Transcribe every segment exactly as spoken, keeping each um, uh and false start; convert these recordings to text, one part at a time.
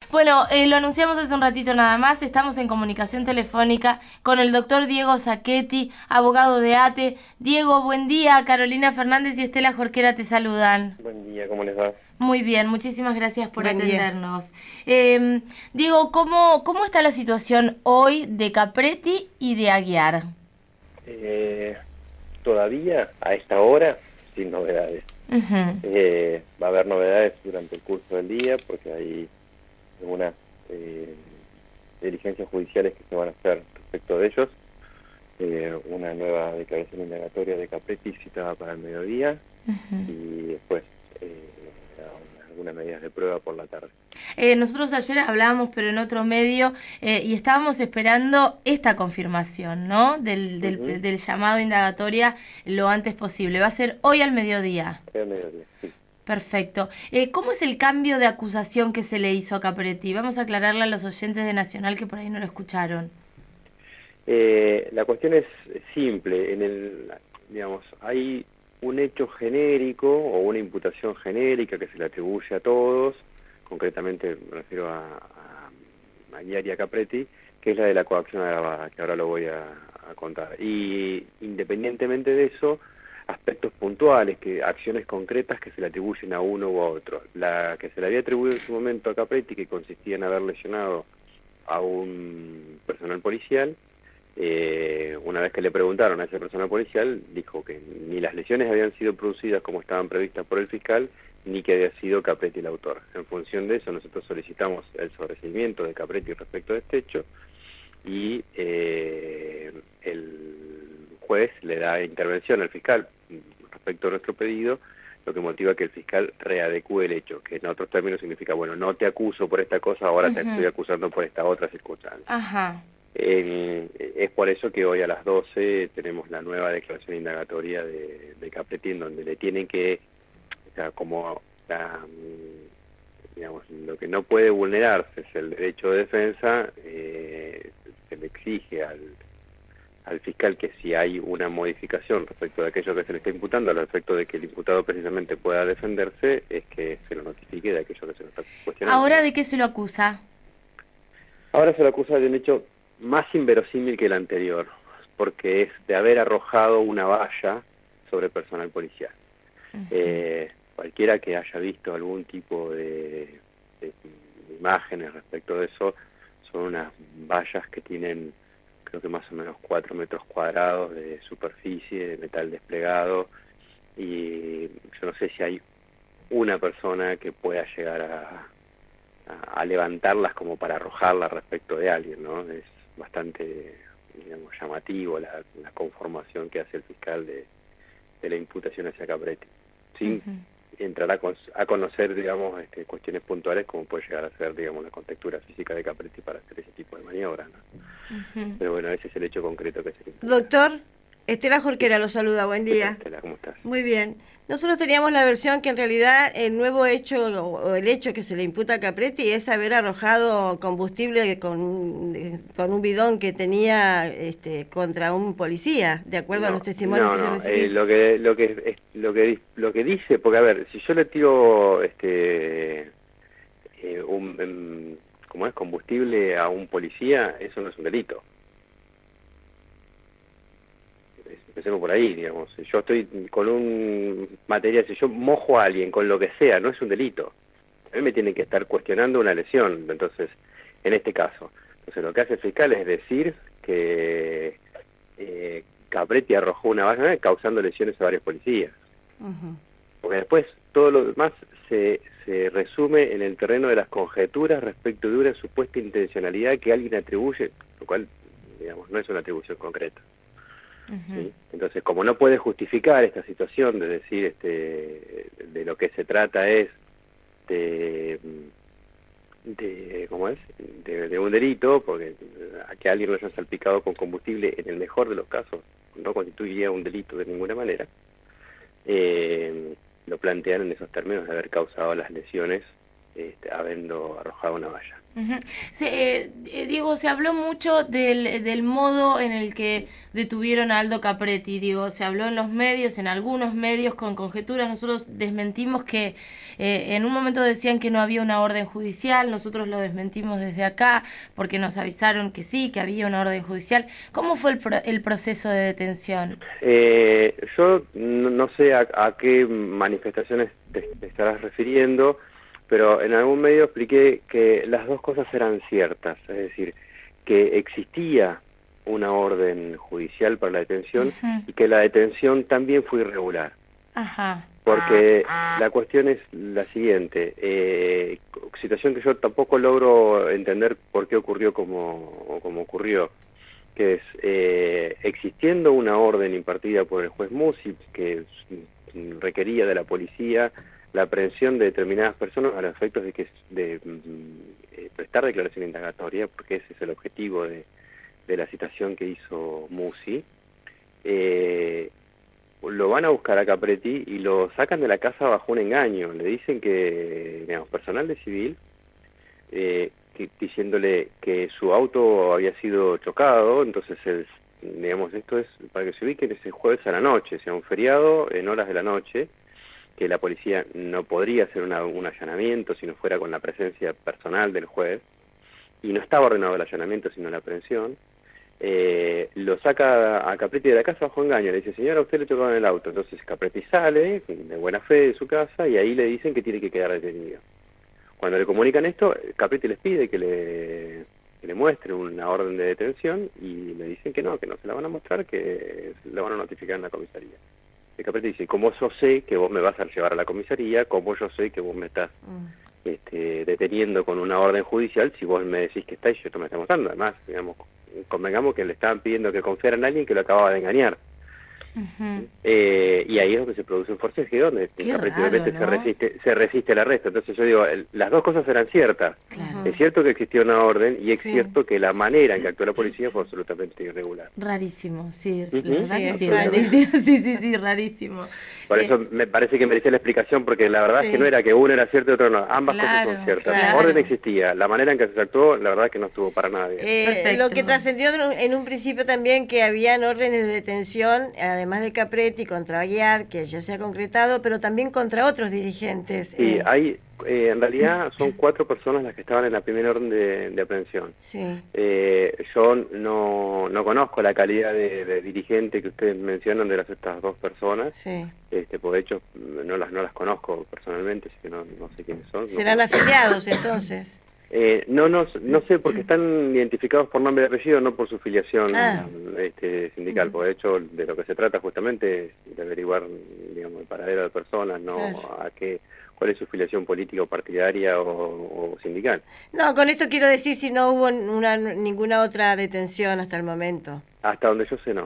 Bueno, eh, lo anunciamos hace un ratito nada más. Estamos en comunicación telefónica con el doctor Diego Sacchetti, abogado de ATE. Diego, buen día. Carolina Fernández y Estela Jorquera te saludan. Buen día, ¿cómo les va? Muy bien, muchísimas gracias por Buen día. atendernos. Eh, Diego, ¿cómo, ¿cómo está la situación hoy de Capretti y de Aguiar? Eh, todavía, a esta hora, sin novedades. Uh-huh. Eh, va a haber novedades durante el curso del día, porque hay algunas eh, diligencias judiciales que se van a hacer respecto de ellos. Eh, una nueva declaración indagatoria de Capretti citada para el mediodía, Uh-huh. y después eh, algunas medidas de prueba por la tarde. Eh, nosotros ayer hablábamos, pero en otro medio, eh, y estábamos esperando esta confirmación, ¿no? Del, del, Uh-huh. del llamado indagatoria lo antes posible. Va a ser hoy al mediodía. Hoy al mediodía, sí. Perfecto. Eh, ¿Cómo es el cambio de acusación que se le hizo a Capretti? Vamos a aclararle a los oyentes de Nacional que por ahí no lo escucharon. Eh, la cuestión es simple. En el, digamos, hay un hecho genérico o una imputación genérica que se le atribuye a todos, concretamente me refiero a, a, a Aguiar y a Capretti, que es la de la coacción agravada, que ahora lo voy a, a contar. Y independientemente de eso, aspectos puntuales, que acciones concretas que se le atribuyen a uno u a otro. La que se le había atribuido en su momento a Capretti, que consistía en haber lesionado a un personal policial, Eh, una vez que le preguntaron a ese personal policial, dijo que ni las lesiones habían sido producidas como estaban previstas por el fiscal, ni que había sido Capretti el autor. En función de eso, nosotros solicitamos el sobreseimiento de Capretti respecto de este hecho, y eh, el juez le da intervención al fiscal respecto a nuestro pedido, lo que motiva que el fiscal readecúe el hecho, que en otros términos significa, bueno, no te acuso por esta cosa, ahora Uh-huh. te estoy acusando por esta otra circunstancia. Ajá. Eh, es por eso que hoy a las doce tenemos la nueva declaración indagatoria de, de Capretti, en donde le tienen que, o sea, como la, digamos, lo que no puede vulnerarse es el derecho de defensa, eh, se le exige al, al fiscal que si hay una modificación respecto de aquello que se le está imputando, al efecto de que el imputado precisamente pueda defenderse, es que se lo notifique de aquello que se lo está cuestionando. ¿Ahora de qué se lo acusa? Ahora se lo acusa de un hecho más inverosímil que el anterior, porque es de haber arrojado una valla sobre personal policial. Uh-huh. Eh, cualquiera que haya visto algún tipo de, de imágenes respecto de eso, son unas vallas que tienen, creo que más o menos cuatro metros cuadrados de superficie, de metal desplegado, y yo no sé si hay una persona que pueda llegar a, a, a levantarlas como para arrojarlas respecto de alguien, ¿no? Es bastante, digamos, llamativo la, la conformación que hace el fiscal de, de la imputación hacia Capretti, sin uh-huh. entrar a, con, a conocer, digamos, este, cuestiones puntuales como puede llegar a ser, digamos, la contextura física de Capretti para hacer ese tipo de maniobras, ¿no? Uh-huh. Pero bueno, ese es el hecho concreto que se le imputa. Doctor, Estela Jorquera lo saluda, buen día. Estela, ¿cómo estás? Muy bien. Nosotros teníamos la versión que en realidad el nuevo hecho o el hecho que se le imputa a Capretti es haber arrojado combustible con, con un bidón que tenía este, contra un policía, de acuerdo no, a los testimonios no, que no, se recibieron. Eh, lo que lo que es, lo que lo que dice, porque a ver, si yo le tiro este eh, un um, como es combustible a un policía, eso no es un delito. Empecemos por ahí, digamos. Si yo estoy con un material, si yo mojo a alguien con lo que sea, no es un delito. A mí me tienen que estar cuestionando una lesión, entonces, en este caso. Entonces, lo que hace el fiscal es decir que eh, Capretti arrojó una valla causando lesiones a varios policías. Uh-huh. Porque después todo lo demás se, se resume en el terreno de las conjeturas respecto de una supuesta intencionalidad que alguien atribuye, lo cual, digamos, no es una atribución concreta. Uh-huh. ¿Sí? Entonces, como no puede justificar esta situación de decir este de lo que se trata es de, de ¿cómo es? De, de un delito, porque a que alguien lo haya salpicado con combustible, en el mejor de los casos, no constituiría un delito de ninguna manera, eh, lo plantean en esos términos de haber causado las lesiones este, habiendo arrojado una valla. Uh-huh. Se, eh, Diego, se habló mucho del, del modo en el que detuvieron a Aldo Capretti. Digo, se habló en los medios, en algunos medios con conjeturas. Nosotros desmentimos que eh, en un momento decían que no había una orden judicial. Nosotros lo desmentimos desde acá porque nos avisaron que sí, que había una orden judicial. ¿Cómo fue el, pro, el proceso de detención? Eh, yo no, no sé a, a qué manifestaciones te, te estarás refiriendo, pero en algún medio expliqué que las dos cosas eran ciertas, es decir, que existía una orden judicial para la detención uh-huh. y que la detención también fue irregular. Ajá. Porque la cuestión es la siguiente, eh, situación que yo tampoco logro entender por qué ocurrió como, como ocurrió, que es, eh, existiendo una orden impartida por el juez Musi, que requería de la policía la aprehensión de determinadas personas a los efectos de que de, de prestar declaración indagatoria, porque ese es el objetivo de, de la citación que hizo Musi, eh, lo van a buscar a Capretti y lo sacan de la casa bajo un engaño. Le dicen que, digamos, personal de civil, eh, que, diciéndole que su auto había sido chocado, entonces el, digamos, esto es, para que se ubiquen, es el jueves a la noche, o sea, un feriado en horas de la noche, que la policía no podría hacer una, un allanamiento si no fuera con la presencia personal del juez, y no estaba ordenado el allanamiento sino la aprehensión. Eh, lo saca a Capretti de la casa bajo engaño, le dice, señora, usted le chocó en el auto. Entonces Capretti sale de buena fe de su casa y ahí le dicen que tiene que quedar detenido. Cuando le comunican esto, Capretti les pide que le, que le muestre una orden de detención y le dicen que no, que no se la van a mostrar, que la van a notificar en la comisaría. Y Capretti dice, ¿cómo yo sé que vos me vas a llevar a la comisaría? ¿Cómo yo sé que vos me estás mm. este, deteniendo con una orden judicial si vos me decís que está y yo te me está mostrando? Además, digamos, convengamos que le estaban pidiendo que confiara en alguien que lo acababa de engañar. Uh-huh. eh, y ahí es donde se produce un forcejeo, donde Capretti obviamente, ¿no?, se resiste se resiste el arresto. Entonces yo digo, el, las dos cosas eran ciertas. Claro. Es cierto que existió una orden y es sí. cierto que la manera en que actuó la policía fue absolutamente irregular. Rarísimo, sí. Uh-huh. La verdad sí, que sí, rarísimo. sí, sí, sí, rarísimo. Por eh, eso me parece que merecía la explicación, porque la verdad sí. es que no era que uno era cierto y otro no. Ambas claro, cosas son ciertas. Claro. La orden existía, la manera en que se actuó, la verdad es que no estuvo para nada bien. Eh, lo que trascendió en un principio también que habían órdenes de detención, además de Capretti, contra Aguiar, que ya se ha concretado, pero también contra otros dirigentes. Sí, eh. hay, eh, en realidad son cuatro personas las que estaban en la primera orden de, de aprehensión. Sí. Eh, yo no, no conozco la calidad de, de dirigente que ustedes mencionan de las estas dos personas. Sí. Este, por hecho, no las no las conozco personalmente, así que no, no sé quiénes son. ¿Serán no afiliados entonces? Eh, no, no, no sé, porque están identificados por nombre y apellido, no por su filiación ah. este, sindical. Uh-huh. Por de hecho, de lo que se trata justamente es de averiguar, digamos, el paradero de personas, no claro. a qué, cuál es su filiación política o partidaria o, o sindical. No, con esto quiero decir si no hubo una, ninguna otra detención hasta el momento. Hasta donde yo sé, no.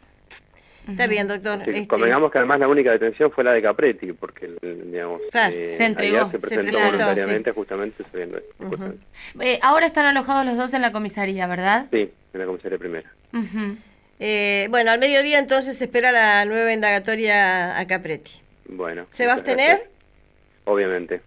Está bien, doctor. Sí, este... Convengamos que además la única detención fue la de Capretti, porque, digamos, claro, eh, se entregó, se presentó, se presentó voluntariamente sí. justamente sabiendo uh-huh. eh, Ahora están alojados los dos en la comisaría, ¿verdad? Sí, en la comisaría primera. Uh-huh. eh, bueno, al mediodía entonces se espera la nueva indagatoria a Capretti. Bueno. ¿Se va a abstener? Gracias. Obviamente.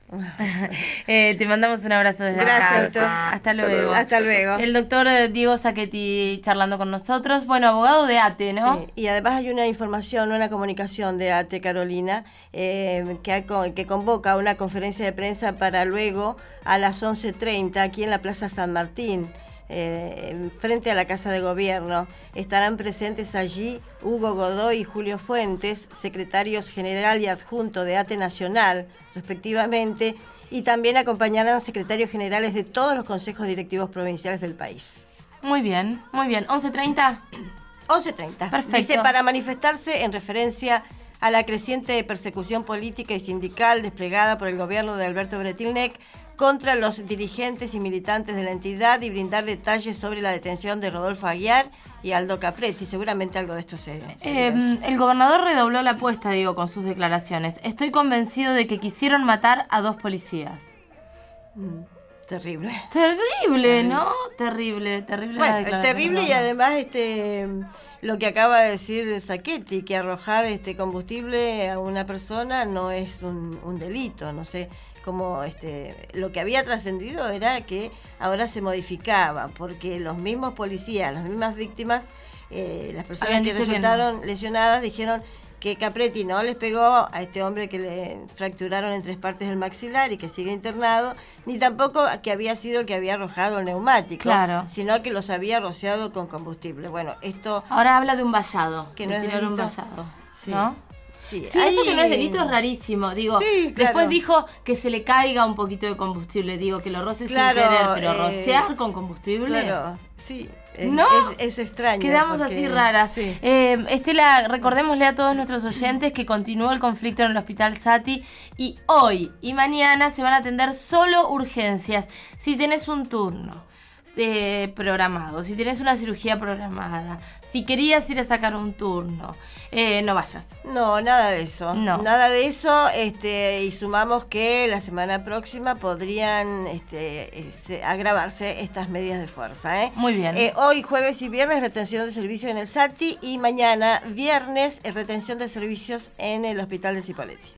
eh, te mandamos un abrazo desde Gracias, acá. doctor. Hasta luego. Hasta luego. El doctor Diego Sacchetti charlando con nosotros. Bueno, abogado de ATE, ¿no? Sí, y además hay una información, una comunicación de ATE, Carolina, eh, que, ha, que convoca una conferencia de prensa para luego a las once treinta aquí en la Plaza San Martín. Eh, frente a la Casa de Gobierno. Estarán presentes allí Hugo Godoy y Julio Fuentes, secretarios general y adjunto de ATE Nacional, respectivamente, y también acompañarán secretarios generales de todos los consejos directivos provinciales del país. Muy bien, muy bien. ¿once treinta? once treinta. Perfecto. Dice, para manifestarse en referencia a la creciente persecución política y sindical desplegada por el gobierno de Alberto Bretilnec contra los dirigentes y militantes de la entidad y brindar detalles sobre la detención de Rodolfo Aguiar y Aldo Capretti. Seguramente algo de esto se... se eh, el gobernador redobló la apuesta, digo, con sus declaraciones. Estoy convencido de que quisieron matar a dos policías. Mm, terrible. Terrible, ¿no? Terrible, terrible. Bueno, terrible y además este... lo que acaba de decir Sacchetti, que arrojar este combustible a una persona no es un, un delito, no sé como este, lo que había trascendido era que ahora se modificaba, porque los mismos policías, las mismas víctimas, eh, las personas Habían que dicho que resultaron no. lesionadas dijeron que Capretti no les pegó a este hombre que le fracturaron en tres partes el maxilar y que sigue internado, ni tampoco que había sido el que había arrojado el neumático, Claro. sino que los había rociado con combustible. Bueno, esto... Ahora habla de un vallado. Que de no es tirar un delito. vallado, Sí. ¿no? Sí, Sí, ahí- eso que no es delito es rarísimo, digo. Sí, Después claro. dijo que se le caiga un poquito de combustible, digo, que lo roce Claro, sin querer, pero eh, rociar con combustible. Claro, sí. Es, ¿No? es, es extraño. Quedamos porque- así raras. Sí. Eh, Estela, recordémosle a todos nuestros oyentes que continúa el conflicto en el Hospital Sati y hoy y mañana se van a atender solo urgencias. Si tenés un turno eh, programado, si tenés una cirugía programada, si querías ir a sacar un turno, eh, no vayas. No, nada de eso. No. Nada de eso. Este, y sumamos que la semana próxima podrían este, eh, se- agravarse estas medidas de fuerza. ¿eh? Muy bien. Eh, hoy, jueves y viernes, retención de servicios en el Sati y mañana, viernes, eh, retención de servicios en el Hospital de Cipolletti.